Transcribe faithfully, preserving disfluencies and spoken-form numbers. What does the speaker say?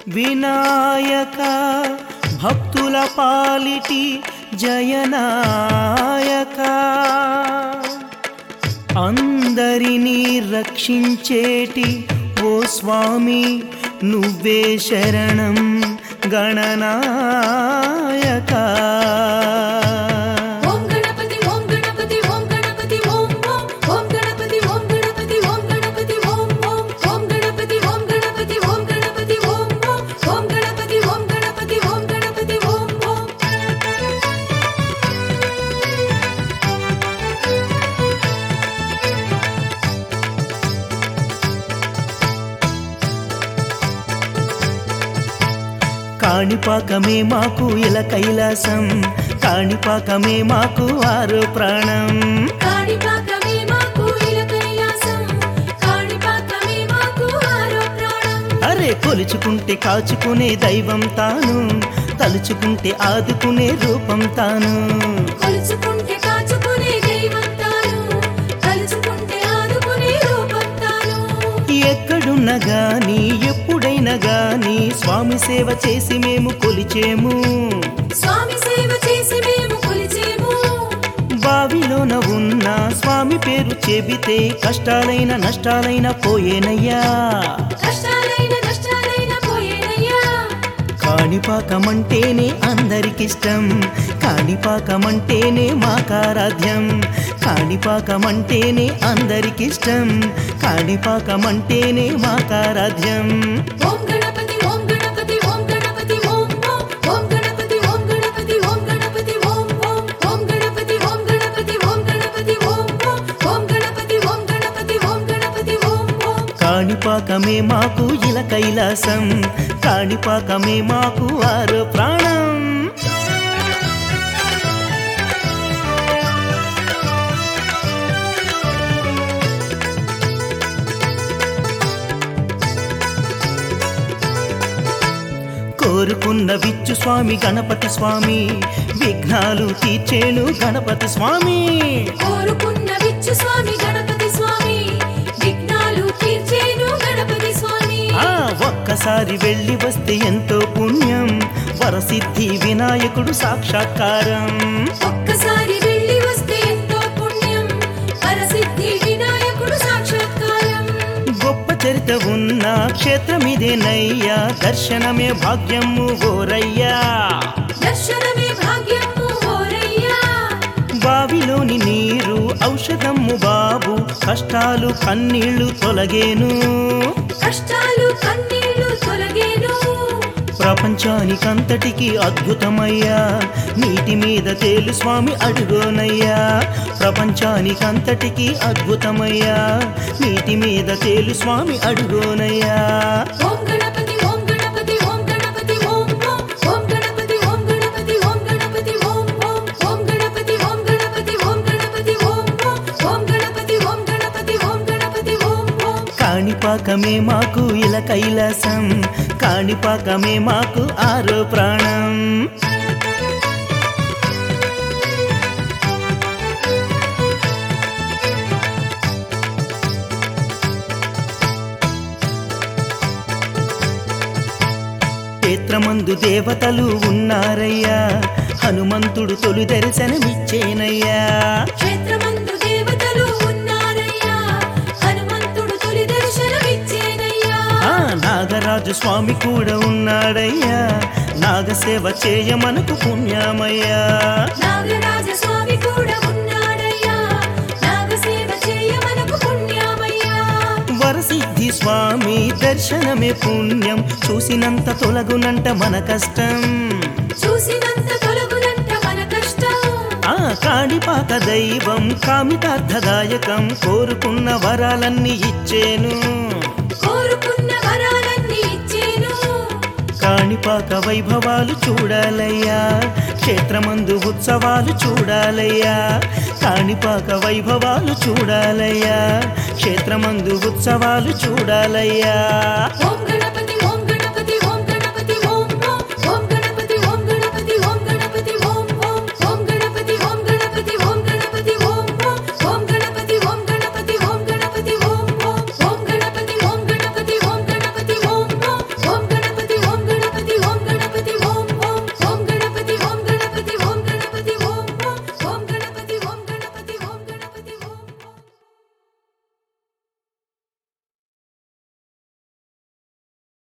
వినాయక భక్తుల పాలిటి జయనాయక అందరినీ రక్షించేటి ఓ స్వామి నువ్వే శరణం గణనాయక ఓం గణపతి ఓం గణపతి ఓం గణపతి ఓం ఓం ఓం గణపతి ఓం గణపతి ఓం గణపతి ఓం ఓం ఓం గణపతి ఓం గణపతి ఓం గణపతి ఓం ఓం ఓం గణపతి ఓం గణపతి ఓం గణపతి ఓం ఓం కాణిపాకమే మాకు ఇల కైలాసం కాణిపాకమే మాకు ఆరో ప్రాణం కాణిపాకమే మాకు ఇల కైలాసం కాణిపాకమే మాకు ఆరో ప్రాణం అరే కొలుచుకుంటే కాచుకునే దైవం తాను తలుచుకుంటే ఆదుకునే రూపం తాను కొలుచుకుంటే కాచుకునే దైవం తాను తలుచుకుంటే ఆదుకునే రూపం తాను ఎక్కడున్నా గాని ఎప్పుడైనా గాని స్వామి సేవ చేసి మేము కొలిచేము స్వామి సేవ చేసి మేము కొలిచేము బావిలోన ఉన్న స్వామి పేరు చెబితే కష్టాలైన నష్టాలైన పోయేనయ్యా కష్టాలైన నష్టాలైన పోయేనయ్యా కాణిపాకమంటేనే అందరికిష్టం కాణిపాకమంటేనే మాకారాధ్యం కాణిపాకమంటేనే అందరికిష్టం కాణిపాకమంటేనే మాకారాధ్యం ఓం గణపతి ఓం గణపతి ఓం గణపతి ఓం ఓం ఓం గణపతి ఓం గణపతి ఓం గణపతి ఓం ఓం ఓం గణపతి ఓం గణపతి ఓం గణపతి ఓం ఓం ఓం గణపతి ఓం గణపతి ఓం గణపతి ఓం ఓం కాణిపాకమే మాకు ఇల కైలాసం కాణిపాకమే మాకు ఆరో ప్రాణం కోరుకున్న విచ్చు స్వామి గణపతి స్వామి విఘ్నాలు తీర్చేను గణపతి స్వామి కోరుకున్న విచ్చు స్వామి గణపతి స్వామి విఘ్నాలు తీర్చేను గణపతి స్వామి ఆ ఒక్కసారి వెళ్ళి వస్తే ఎంతో పుణ్యం వరసిద్ధి వినాయకుడు సాక్షాత్కారం ఒక్కసారి వెళ్ళి వస్తే ఎంతో పుణ్యం పరసిద్ధి వినాయకుడు సాక్షాత్కారం గొప్ప చరిత ఉన్న క్షేత్రమిదేనయ్యా దర్శనమే భాగ్యము ఓరయ్యా దర్శనమే భాగ్యము ఓరయ్యా బావిలోని నీరు ఔషధము బాబు కష్టాలు కన్నీళ్లు తొలగేను కష్టాలు కన్నీళ్లు తొలగేను ప్రపంచానికంతటికి అద్భుతమయ్యా నీటి మీద తేలు స్వామి అడుగోనయ్యా ప్రపంచానికంతటికి అద్భుతమయ్యా నీటి మీద తేలు స్వామి అడుగోనయ్యా ఓం గణపతి ఓం గణపతి ఓం గణపతి ఓం ఓం ఓం గణపతి ఓం గణపతి ఓం గణపతి ఓం ఓం ఓం గణపతి ఓం గణపతి ఓం గణపతి ఓం ఓం ఓం గణపతి ఓం గణపతి ఓం గణపతి ఓం ఓం కాణిపాకమే మాకు ఇల కైలాసం కాణిపాకమే మాకు ఆరో ప్రాణం క్షేత్రమందు దేవతలు ఉన్నారయ్యా హనుమంతుడు తొలి దర్శనమిచ్చేనయ్యా క్షేత్రమందు దేవతలు ఉన్నారయ్యా హనుమంతుడు తొలి దర్శనమిచ్చేనయ్యా ఆ నాగరాజు స్వామి కూడా ఉన్నాడయ్యా నాగసేవ చేయ మనకు పుణ్యమయ్యా నాగరాజ స్వామి కూడా ఉన్నాడయ్యా నాగసేవ చేయ మనకు పుణ్యమయ్యా వరసిద్ధి స్వామి దర్శనమే పుణ్యం చూసినంత తొలగునంట మన కష్టం చూసినంత తొలగునంట మన కష్టం ఆ కాణిపాక దైవం కామితార్థదాయకం కోరుకున్న వరాలన్నీ ఇచ్చేను కోరుకున్న వరాలన్నీ ఇచ్చేను కాణిపాక వైభవాలు చూడాలయ్యా క్షేత్రమందు ఉత్సవాలు చూడాలయ్యా కాణిపాక వైభవాలు చూడాలయ్యా క్షేత్రమందు ఉత్సవాలు చూడాలయ్యా